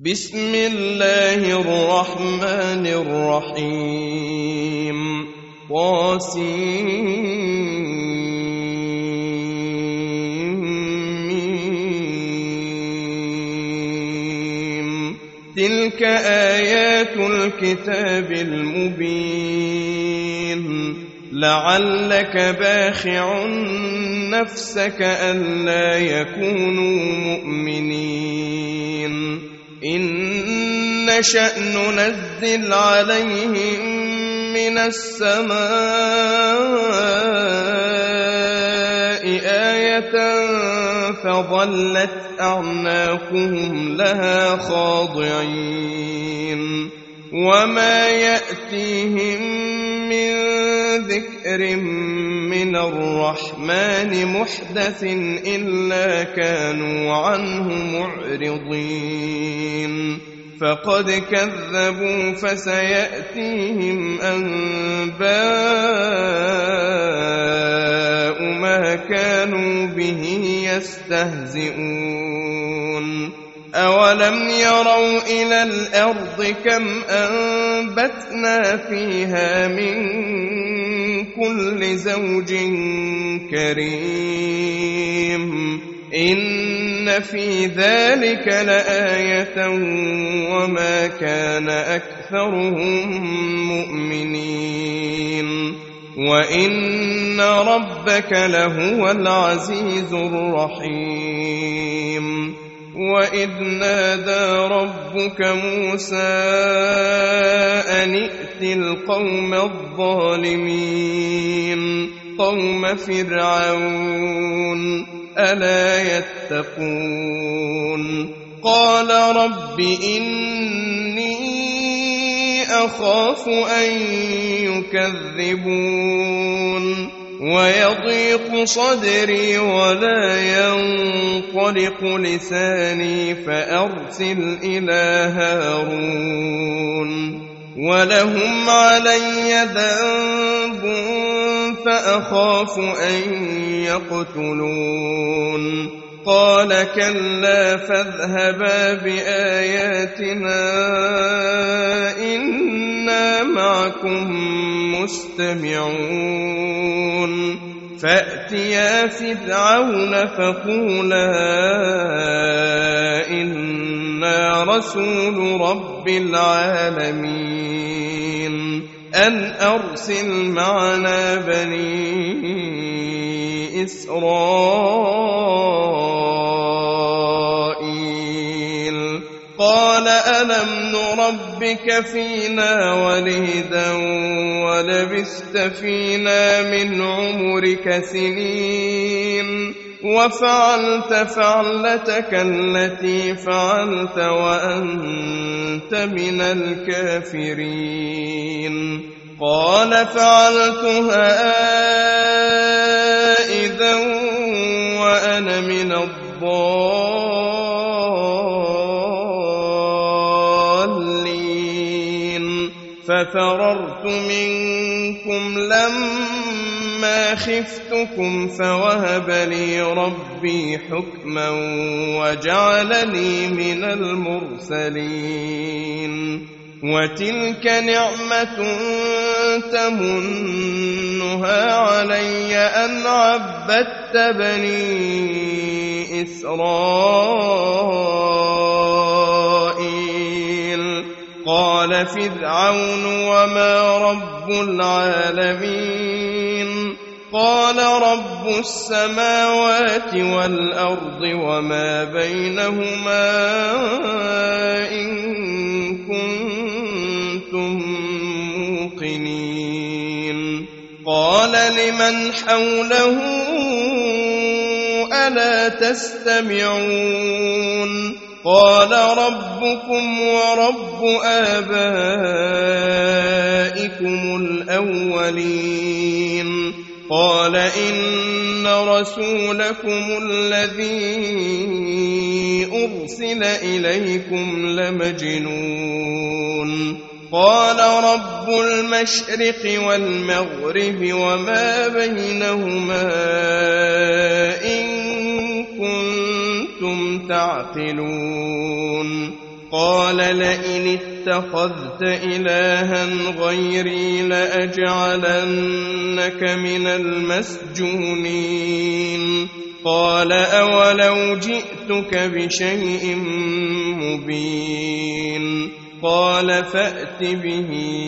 بسم الله الرحمن الرحيم طاسيم تلك آيات الكتاب المبين لعلك باخع نفسك ألا يكونوا مؤمنين إن نشأ ننزل عليهم من السماء آية فظلت أعناقهم لها خاضعين وما يأتيهم من ذكر من الرحمن محدث إلا كانوا عنه معرضين فقد كذبوا فسيأتيهم أنباء ما كانوا به يستهزئون أولم يروا إلى الأرض كم أنبتنا فيها من كل زوج كريم إن في ذلك لآية وما كان أكثرهم مؤمنين وإن ربك لهو العزيز الرحيم وإذ نادى ربك موسى أن ائت القوم الظالمين قوم فرعون ألا يتقون قال رب إني أخاف أن يكذبون ويضيق صدري ولا ينطلق لساني فأرسل إلى هارون ولهم علي ذنب فأخاف أن يقتلون قال كلا فاذهبا بآياتنا إنا معكم مستمعون فأتيا فرعون فقولا إنا رسول رب العالمين أن أرسل معنا بني إسرائيل قال ألم نربك فينا وليدا ولبثت فينا من عمرك سنين وفعلت فعلتك التي فعلت وأنت من الكافرين قال فعلتها إذا وأنا من الضالين ففررت منكم لما خفتكم فوهب لي ربي حكما وجعلني من المرسلين وتلك نعمة تمنها علي أن عبدت بني إسرائيل قال فرعون وما رب العالمين قال رب السماوات والأرض وما بينهما إن كنتم موقنين قال لمن حوله ألا تستمعون قال ربكم ورب آبائكم الأولين قال إن رسولكم الذي أرسل إليكم لمجنون قال رب المشرق والمغرب وما بينهما إن كنتم تعقلون قال لئن اتخذت إلها غيري لأجعلنك من المسجونين قال أولو جئتك بشيء مبين قال فأت به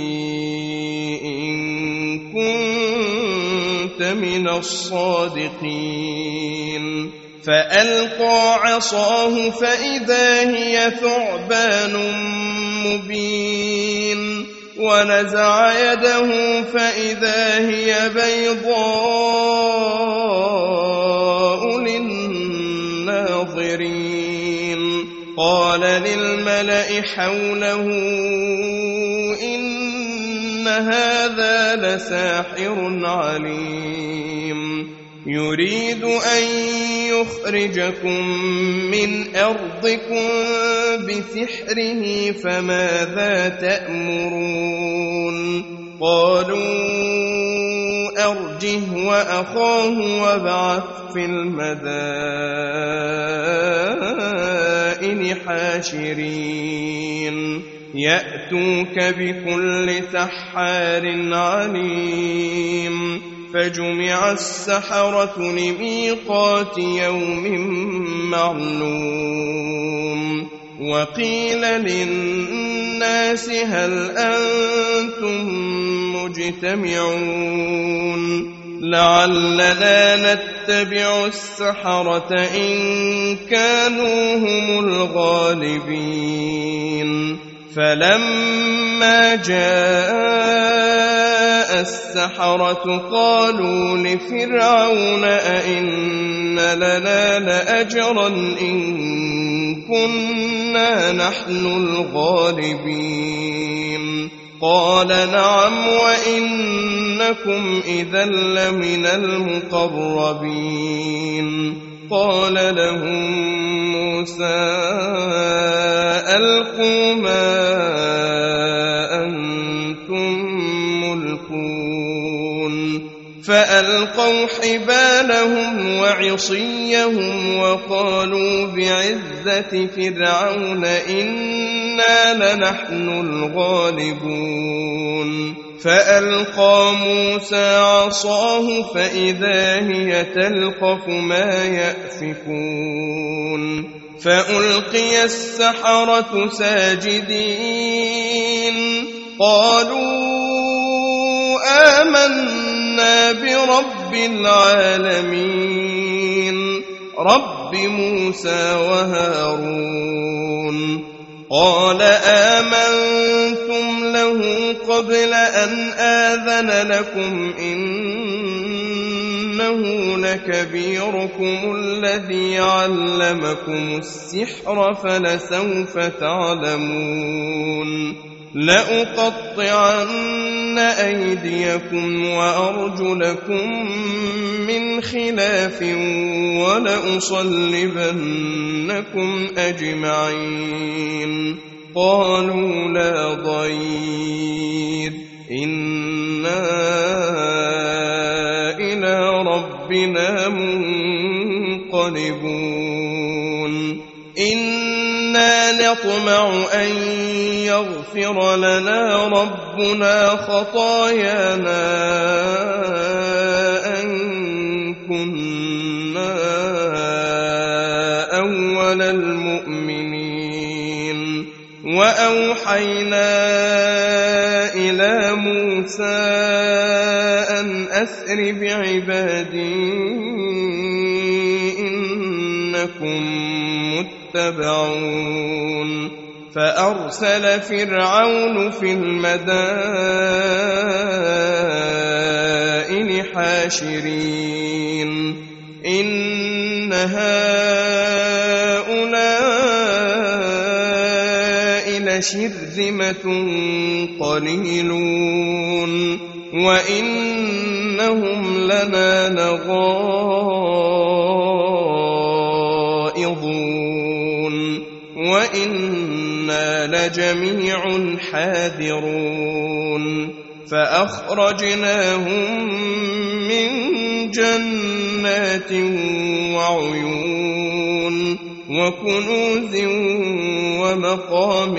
إن كنت من الصادقين فألقى عصاه فإذا هي ثعبان مبين ونزع يده فإذا هي بيضاء للناظرين قال للملأ حوله إن هذا لساحر عليم يريد أن يخرجكم من أرضكم بسحره فماذا تأمرون قالوا أرجه وأخاه وابعث في المدائن حاشرين يأتوك بكل سحار عليم فجمع السحرة لميقات يوم معلوم وقيل للناس هل أنتم مجتمعون لعلنا نتبع السحرة إن كانوا هم الغالبين فلما جاء السحرة قالوا لفرعون أئن لنا لأجرا إن كنا نحن الغالبين قال نعم وإنكم إذا لمن المقربين قال لهم موسى ألقوا ما أنتم ملقون فألقوا حبالهم وعصيهم وقالوا بعزة فرعون إنا لنحن الغالبون فألقى موسى عصاه فإذا هي تلقف ما يأفكون فألقي السحرة ساجدين قالوا آمنا برب العالمين رب موسى وهارون قال آمنتم له قبل أن آذن لكم إنه لكبيركم الذي علمكم السحر فلسوف تعلمون لأقطعن أيديكم وأرجلكم من خلاف ولأصلبنكم أجمعين قالوا لا ضير إنا إلى ربنا منقلبون إنا نطمع أن يغفر لنا ربنا خطايانا أن كنا أول المؤمنين وأوحينا إلى موسى أن أسر بعبادي إنكم متبعون فأرسل فرعون في المدائن حاشرين إن هؤلاء لشرذمة قليلون وإنهم لنا لغائظون وإنا لجميع حاذرون فأخرجناهم من جنات وعيون وكنوز ومقام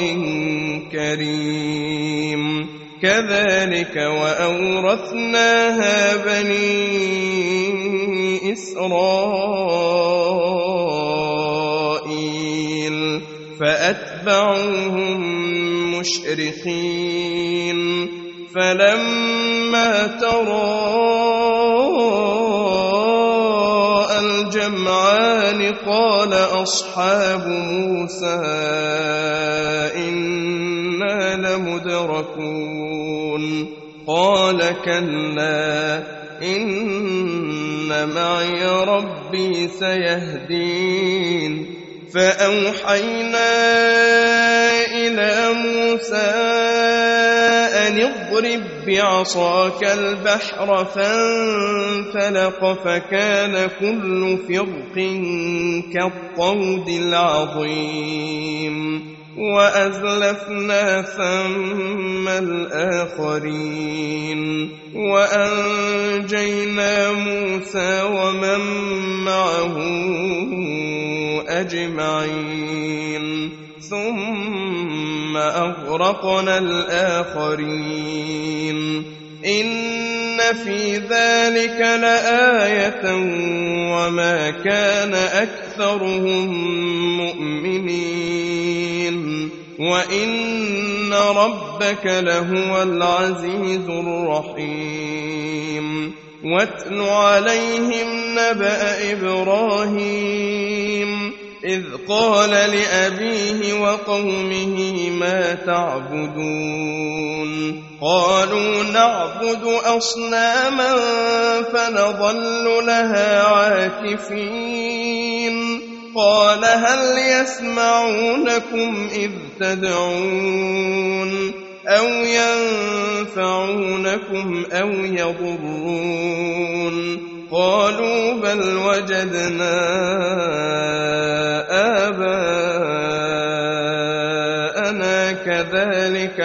كريم كذلك وأورثناها بني إسرائيل فأتبعوهم مشرقين فلما تراءى الجمعان قال أصحاب موسى إنا لمدركون قال كلا إن معي ربي سيهدين فأوحينا إلى موسى أن اضرب بعصاك البحر فانفلق فكان كل فرق كالطود العظيم وأزلفنا ثم الآخرين وأنجينا موسى ومن معه أجمعين ثم أغرقنا الآخرين إن في ذلك لآية وما كان أكثرهم مؤمنين وإن ربك لهو العزيز الرحيم واتل عليهم نبأ إبراهيم إذ قال لأبيه وقومه ما تعبدون قالوا نعبد أصناما فنظل لها عاكفين قال هل يسمعونكم إذ تدعون أو ينفعونكم أو يضرون قالوا بل وجدنا آباءنا كذلك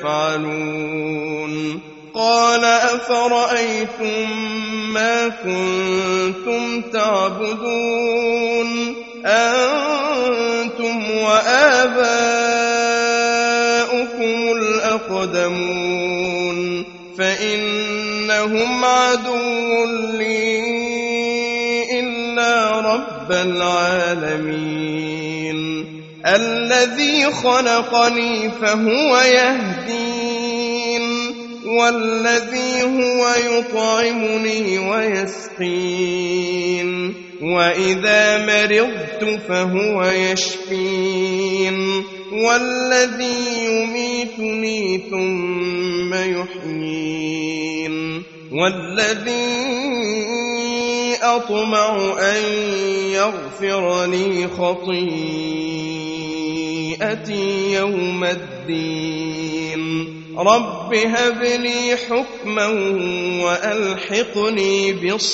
يفعلون قال أفرأيتم ما كنتم تعبدون أنتم وآباؤكم الأقدمون فإنهم عدو لي إلا رب العالمين الذي خلقني فهو يهدين والذي هو يطعمني ويسقين وإذا مرضت فهو يشفين والذي يميتني ثم يحيين والذي أطمع أن يغفر لي خطيئتي يوم الدين رب هب لي حكما وألحقني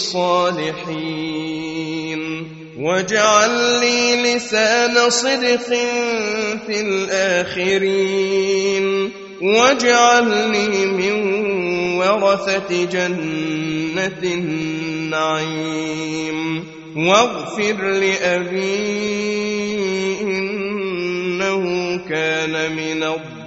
بالصالحين واجعل لي لسان صدق في الآخرين واجعلني من ورثة جنة النعيم واغفر لأبي إنه كان من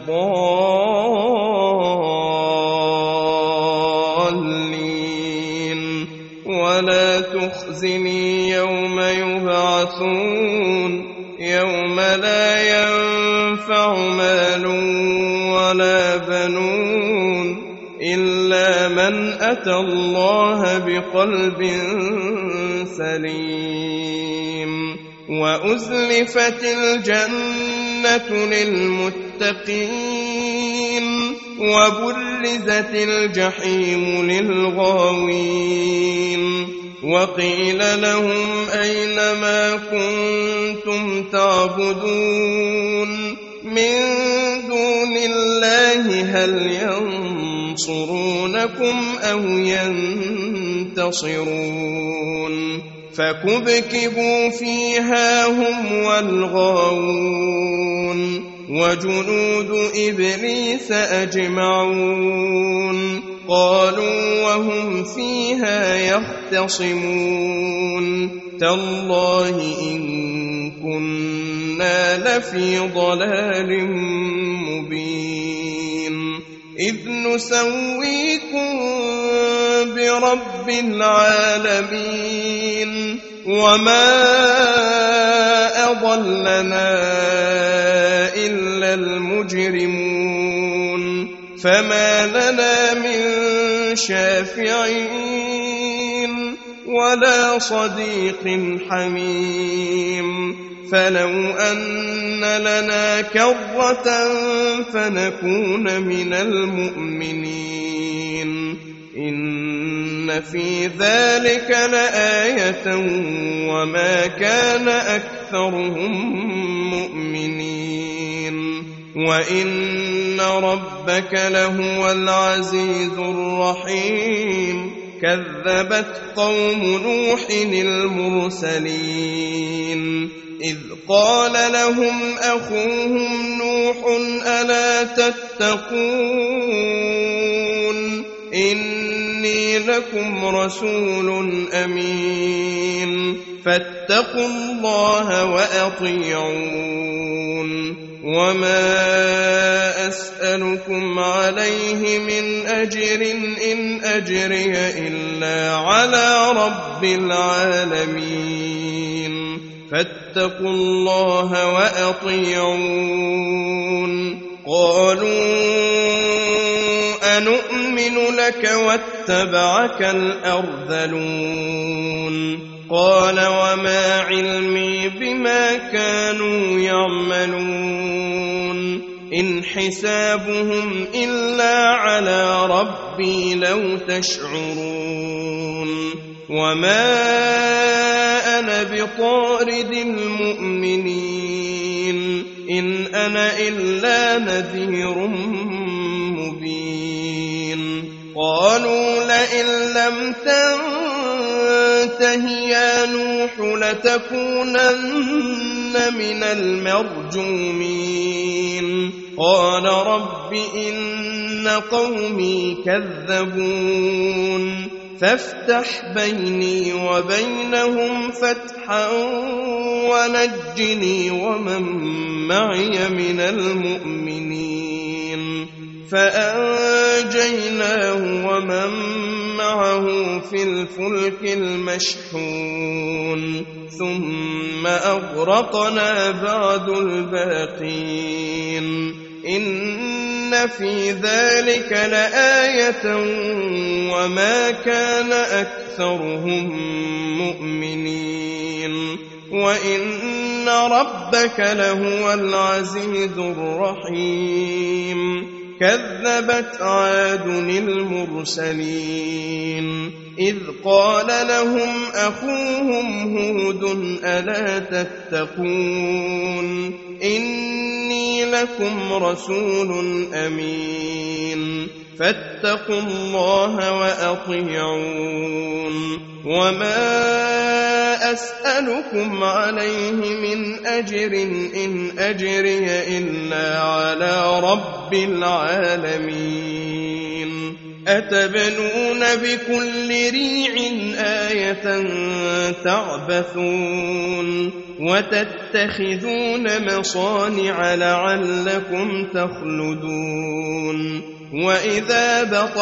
الضالين ولا تخزني يوم يبعثون يوم لا ينفع مال ولا بنون إلا من أتى الله بقلب سليم وأزلفت الجنة للمتقين وبرزت الجحيم للغاوين وقيل لهم أين ما كنتم تعبدون من دون الله هل ينصرونكم أو ينتصرون فكبكبوا فيها هم والغاوون وجنود إبليس أجمعون قالوا وهم فيها يختصمون تالله إن كنا إنا لفي ضلال مبين إذ نسويكم برب العالمين وما أضلنا إلا المجرمون فما لنا من شافعين ولا صديق حميم فلو أن لنا كرة فنكون من المؤمنين إن في ذلك لآية وما كان أكثرهم مؤمنين وإن ربك لهو العزيز الرحيم كذبت قوم نوح المرسلين إذ قال لهم أخوهم نوح ألا تتقون إني لكم رسول أمين فاتقوا الله وأطيعون وما أسألكم عليه من أجر إن أجري إلا على رب العالمين فاتقوا الله وأطيعون قالوا أنؤمن لك واتبعك الأرذلون قال وما علمي بما كانوا يعملون إن حسابهم إلا على ربي لو تشعرون وما أنا بطارد المؤمنين إن أنا إلا نذير مبين قالوا لئن لم تنته يا نوح لتكونن من المرجومين قال رب إن قومي كذبون فافتح بيني وبينهم فتحا ونجني ومن معي من المؤمنين فأنجيناه ومن معه في الفلك المشحون ثم أغرقنا بعد الباقين إن في ذلك لآية وما كان أكثرهم مؤمنين وإن ربك لهو العزيز الرحيم كذبت عاد المرسلين إذ قال لهم أخوهم هود ألا تتقون إني لكم رسول أمين فاتقوا الله وأطيعون وما أسألكم عليه من أجر إن أجري إلا على رب العالمين أتبنون بكل ريع آية تعبثون وتتخذون مصانع لعلكم تخلدون وإذا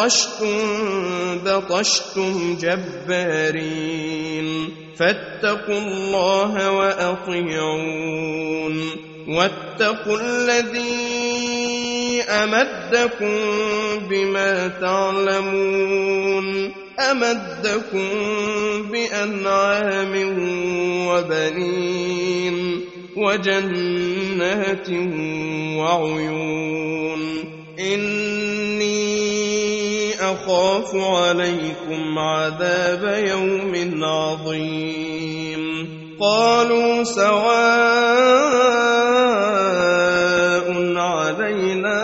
بطشتم جبارين فاتقوا الله وأطيعون واتقوا الذي أمدكم بما تعلمون أمدكم بأنعام وبنين وجنات وعيون إني أخاف عليكم عذاب يوم عظيم قالوا سواء علينا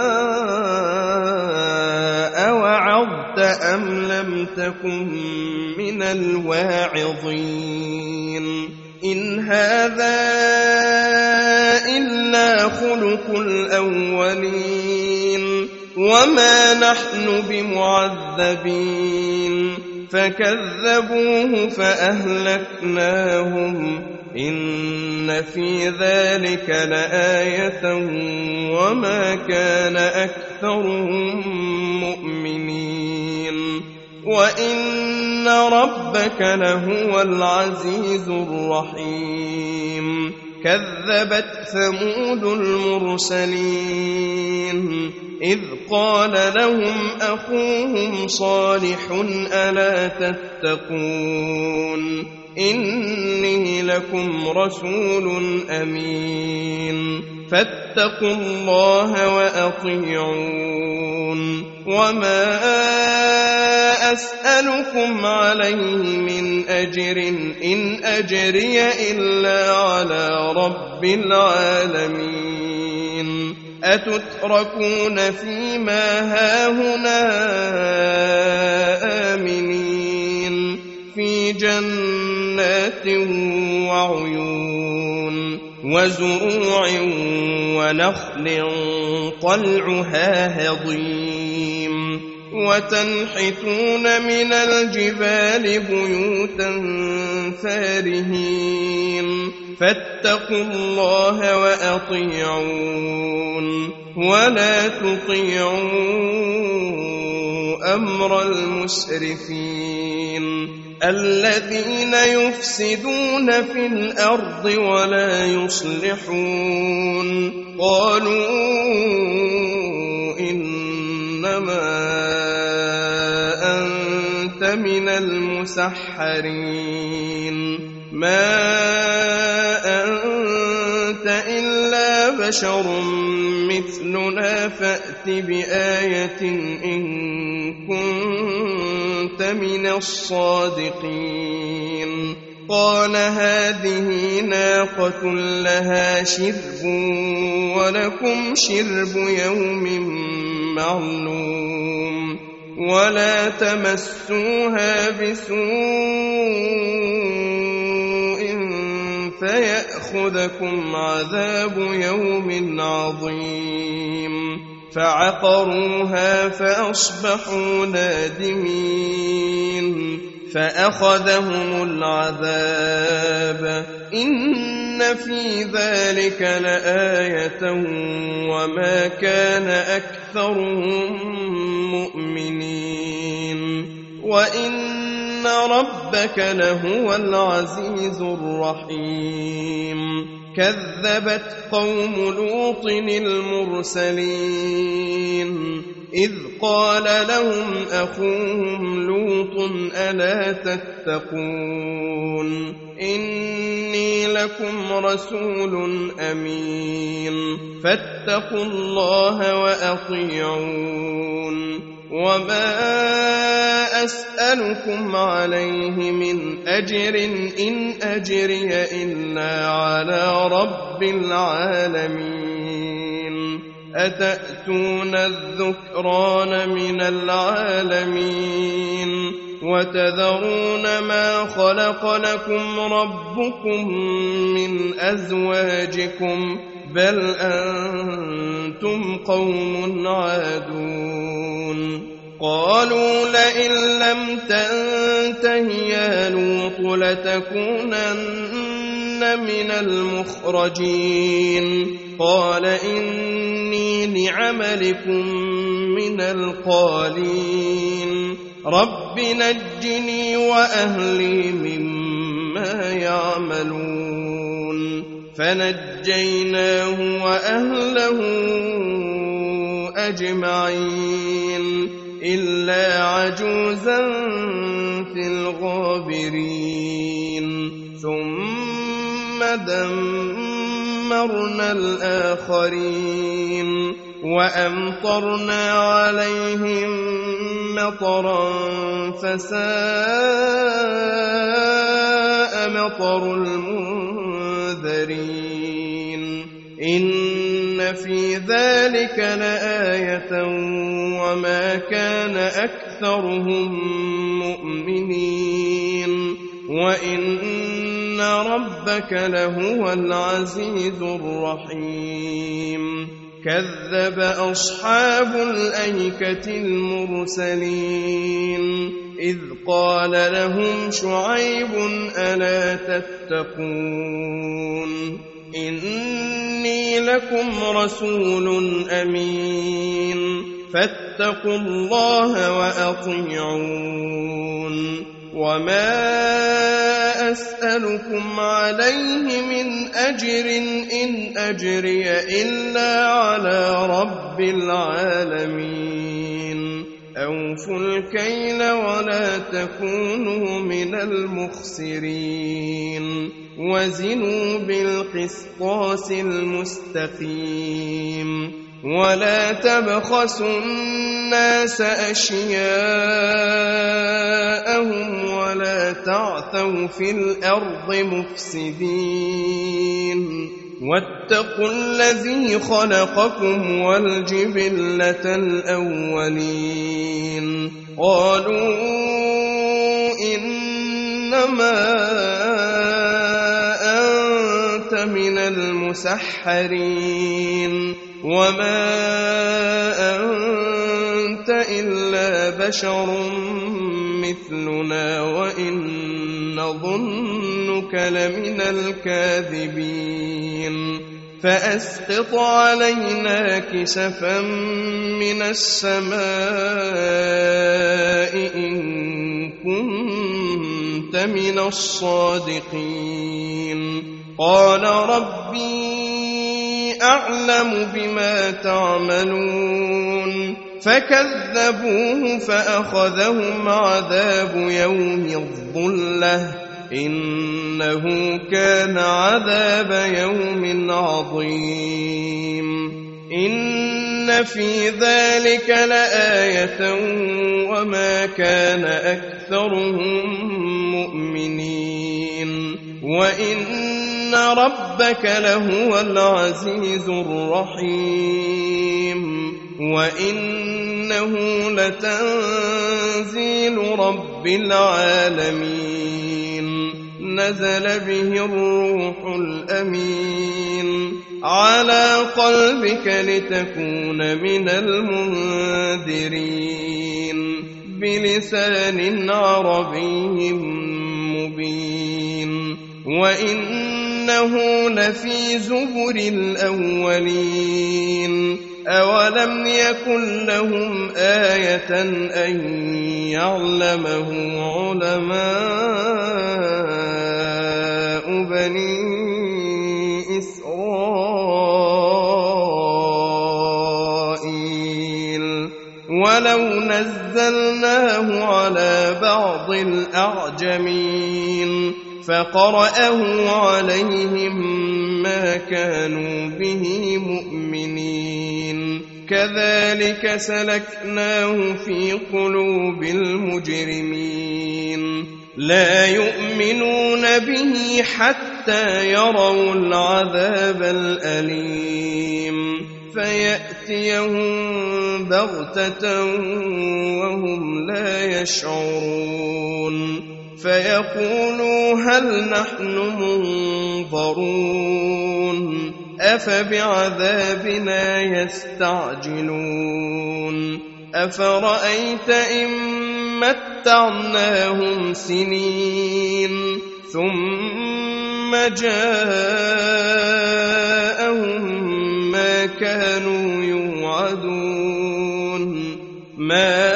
أوعظت أم لم تكن من الواعظين إن هذا إلا خلق الأولين وما نحن بمعذبين فكذبوه فأهلكناهم إن في ذلك لآية وما كان أكثرهم مؤمنين وإن ربك لهو العزيز الرحيم كذبت ثمود المرسلين إذ قال لهم أخوهم صالح ألا تتقون إني لكم رسول أمين فاتقوا الله وأطيعون وما أسألكم عليه من أجر إن أجري إلا على رب العالمين أتتركون فيما هاهنا آمنين في جنات وعيون وزروع ونخل طلعها هضيم وتنحتون من الجبال بيوتا فارهين فاتقوا الله وأطيعون ولا تطيعوا أمر المسرفين الذين يفسدون في الأرض ولا يصلحون قالوا إنما أنت من المسحرين ما أنت إلا بشر مثلنا فأت بآية إن كنت من الصادقين قال هذه ناقة لها شرب ولكم شرب يوم معلوم ولا تمسوها بسوء فيأخذكم عذاب يوم عظيم فعقروها فأصبحوا نادمين فأخذهم العذاب إن في ذلك لآية وما كان أكثرهم مؤمنين وإن ربك لهو العزيز الرحيم كذبت قوم لوط المرسلين إذ قال لهم أخوهم لوط ألا تتقون إني لكم رسول أمين فاتقوا الله وأطيعون وما أسألكم عليه من أجر إن أجري إلا على رب العالمين أتأتون الذكران من العالمين وتذرون ما خلق لكم ربكم من أزواجكم بل أنتم قوم عادون قالوا لئن لم تنته يا لوط لتكونن من المخرجين قال إني لعملكم من القالين رب نجني وأهلي مما يعملون فنجيناه وأهله أجمعين إلا عجوزا في الغابرين ثم دمرنا الآخرين وأمطرنا عليهم مطرا فساء مطر المنذرين إن في ذلك لآية وما كان أكثرهم مؤمنين وإن ربك لهو العزيز الرحيم كذب أصحاب الأيكة المرسلين إذ قال لهم شعيب ألا تتقون إني لكم رسول أمين فاتقوا الله وأطيعون وما أسألكم عليه من أجر إن أجري إلا على رب العالمين أوفوا الكيل ولا تكونوا من المخسرين وزنوا بالقسطاس المستقيم ولا تبخسوا الناس أشياءهم ولا تعثوا في الأرض مفسدين واتقوا الذي خلقكم والجبلة الأولين قالوا إنما أنت من المسحرين وما أنت إلا بشر مثلنا وإن نظنك لمن الكاذبين فأسقط علينا كسفا من السماء إن كنت من الصادقين قال ربي أعلم بما تعملون فكذبوه فأخذهم عذاب يوم الظلة إنه كان عذاب يوم عظيم إن في ذلك لآية وما كان أكثرهم مؤمنين وإن ربك لهو العزيز الرحيم وإنه لتنزيل رب العالمين نزل به الروح الأمين على قلبك لتكون من المنذرين بلسان عربي مبين وإنه لفي زبر الأولين أولم يكن لهم آية أن يعلمه علماء بني إسرائيل ولو نزلناه على بعض الأعجمين فقرأه عليهم ما كانوا به مؤمنين كذلك سلكناه في قلوب المجرمين لا يؤمنون به حتى يروا العذاب الأليم فيأتيهم بغتة وهم لا يشعرون فيقولوا هل نحن منظرون أفبعذابنا يستعجلون أفرأيت إن متعناهم سنين ثم جاءهم ما كانوا يوعدون ما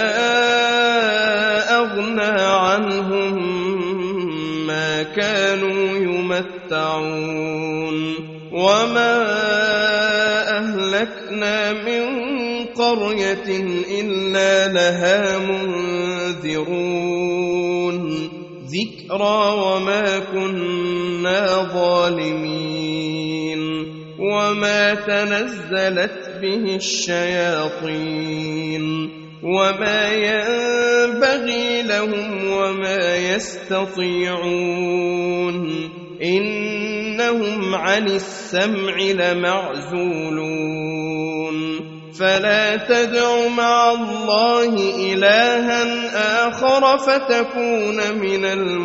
أغنى عنهم ما كانوا يمتعون وما أهلكنا من قرية إلا لها منذرون ذكرى وما كنا ظالمين وما تنزلت به الشياطين وما ينبغي لهم وما يستطيعون إنهم عن السمع لمعزولون فلا تدع مع الله إلها آخر فتكون من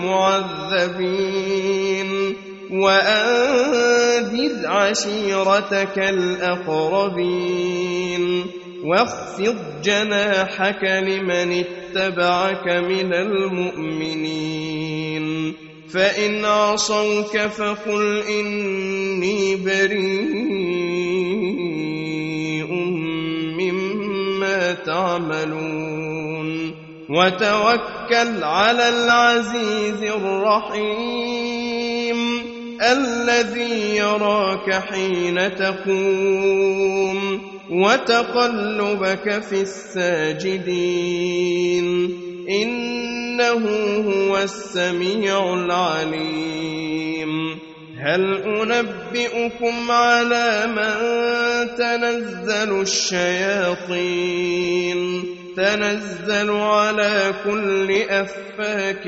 المعذبين وأنذر عشيرتك الأقربين واخفض جناحك لمن اتبعك من المؤمنين فإن عصوك فقل إني بريء مما تعملون وتوكل على العزيز الرحيم الذي يراك حين تقوم وتقلبك في الساجدين إنه هو السميع العليم هل أنبئكم على من تنزل الشياطين تنزل على كل أفاك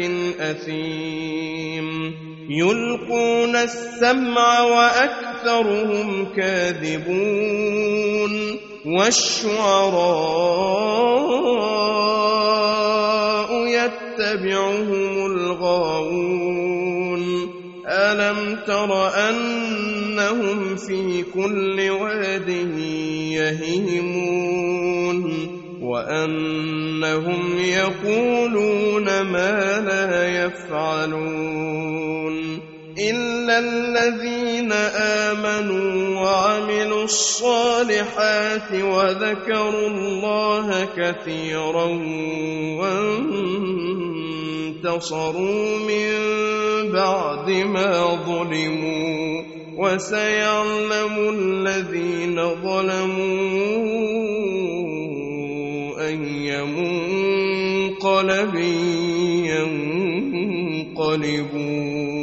أثيم يلقون السمع وأكثرهم كاذبون والشعراء يتبعهم الغاوون ألم تر أنهم في كل واد يهيمون وأنهم يقولون ما لا يفعلون إلا الذين آمنوا وعملوا الصالحات وذكروا الله كثيرا وانتصروا من بعد ما ظلموا وسيعلم الذين ظلموا أي منقلب ينقلبون